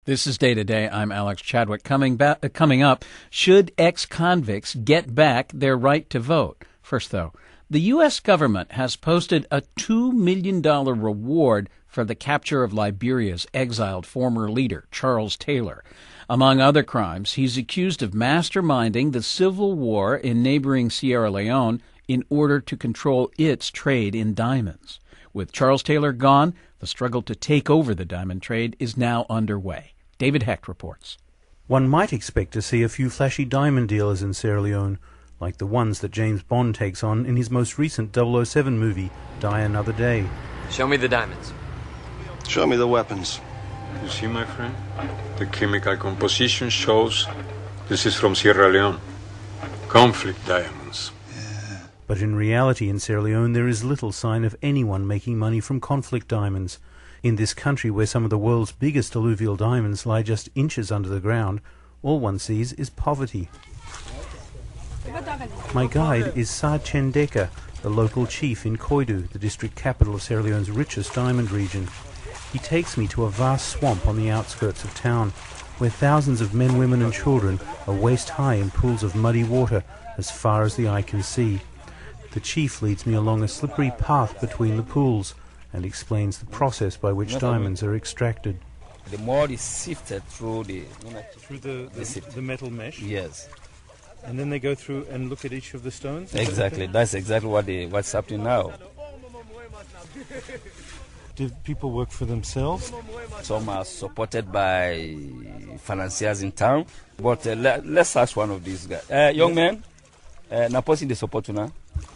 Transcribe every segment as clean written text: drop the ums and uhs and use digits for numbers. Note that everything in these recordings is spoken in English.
This is Day to Day. I'm Alex Chadwick. Coming up, should ex-convicts get back their right to vote? First, though, the U.S. government has posted a $2 million reward for the capture of Liberia's exiled former leader, Charles Taylor. Among other crimes, he's accused of masterminding the civil war in neighboring Sierra Leone in order to control its trade in diamonds. With Charles Taylor gone, the struggle to take over the diamond trade is now underway. David Hecht reports. One might expect to see a few flashy diamond dealers in Sierra Leone, like the ones that James Bond takes on in his most recent 007 movie, Die Another Day. Show me the diamonds. Show me the weapons. You see, my friend? The chemical composition shows this is from Sierra Leone. Conflict diamonds. But in reality in Sierra Leone there is little sign of anyone making money from conflict diamonds. In this country where some of the world's biggest alluvial diamonds lie just inches under the ground, all one sees is poverty. My guide is Sa Chendeka, the local chief in Koidu, the district capital of Sierra Leone's richest diamond region. He takes me to a vast swamp on the outskirts of town, where thousands of men, women and children are waist-high in pools of muddy water as far as the eye can see. The chief leads me along a slippery path between the pools and explains the process by which diamonds are extracted. The mold is sifted through the metal mesh? Yes. And then they go through and look at each of the stones? Exactly. That's exactly what's happening now. Do people work for themselves? Some are supported by financiers in town. But let's ask one of these guys. Young man, now posting the support now?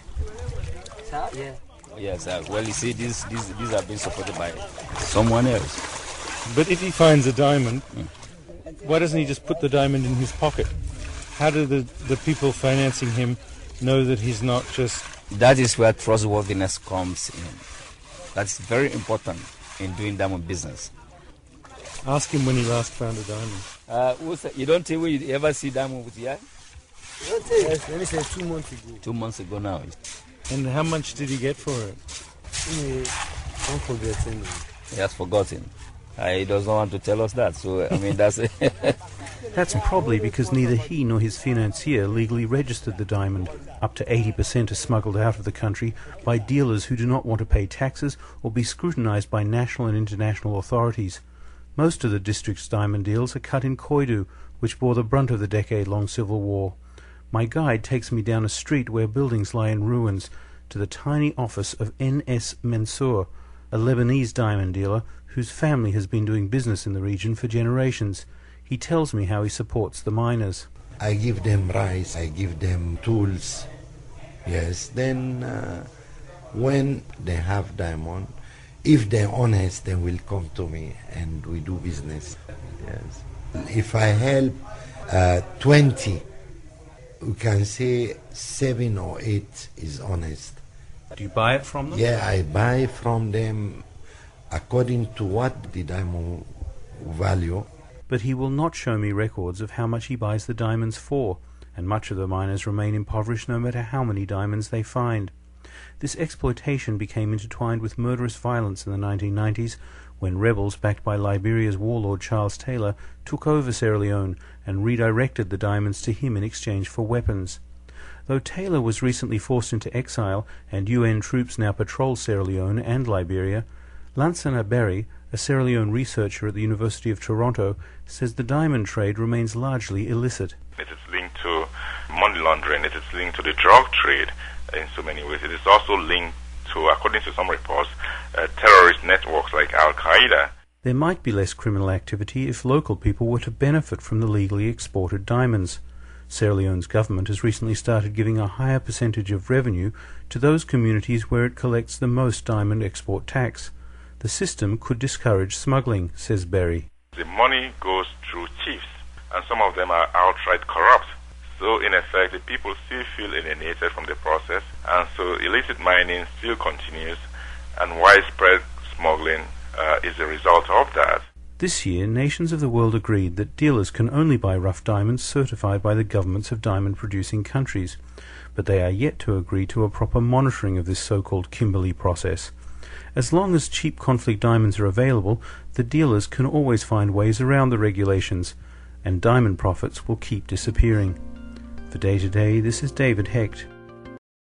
Yeah. Yes, well, you see, these are being supported by someone else. But if he finds a diamond, why doesn't he just put the diamond in his pocket? How do the people financing him know that he's not just... That is where trustworthiness comes in. That's very important in doing diamond business. Ask him when he last found a diamond. You don't think we ever see diamond with your eye? Yes, let me say 2 months ago. 2 months ago now. And how much did he get for it? Don't forget anyway. He has forgotten. He doesn't want to tell us that. So, I mean, that's... That's probably because neither he nor his financier legally registered the diamond. Up to 80% is smuggled out of the country by dealers who do not want to pay taxes or be scrutinized by national and international authorities. Most of the district's diamond deals are cut in Koidu, which bore the brunt of the decade-long civil war. My guide takes me down a street where buildings lie in ruins to the tiny office of N.S. Mansour, a Lebanese diamond dealer whose family has been doing business in the region for generations. He tells me how he supports the miners. I give them rice, I give them tools. Yes, then when they have diamond, if they're honest, they will come to me and we do business. Yes. If I help 20, we can say 7 or 8 is honest. Do you buy it from them? Yeah, I buy from them according to what the diamond value. But he will not show me records of how much he buys the diamonds for, and much of the miners remain impoverished no matter how many diamonds they find. This exploitation became intertwined with murderous violence in the 1990s, when rebels backed by Liberia's warlord Charles Taylor took over Sierra Leone and redirected the diamonds to him in exchange for weapons. Though Taylor was recently forced into exile and UN troops now patrol Sierra Leone and Liberia, Lansana Berry, a Sierra Leone researcher at the University of Toronto, says the diamond trade remains largely illicit. It is linked to money laundering, it is linked to the drug trade in so many ways. It is also linked to, according to some reports, terrorist networks like Al-Qaeda. There might be less criminal activity if local people were to benefit from the legally exported diamonds. Sierra Leone's government has recently started giving a higher percentage of revenue to those communities where it collects the most diamond export tax. The system could discourage smuggling, says Berry. The money goes through chiefs, and some of them are outright corrupt. So, in effect, the people still feel alienated from the process, and so illicit mining still continues, and widespread smuggling is a result of that. This year, nations of the world agreed that dealers can only buy rough diamonds certified by the governments of diamond-producing countries, but they are yet to agree to a proper monitoring of this so-called Kimberley process. As long as cheap conflict diamonds are available, the dealers can always find ways around the regulations, and diamond profits will keep disappearing. For Day to Day, this is David Hecht.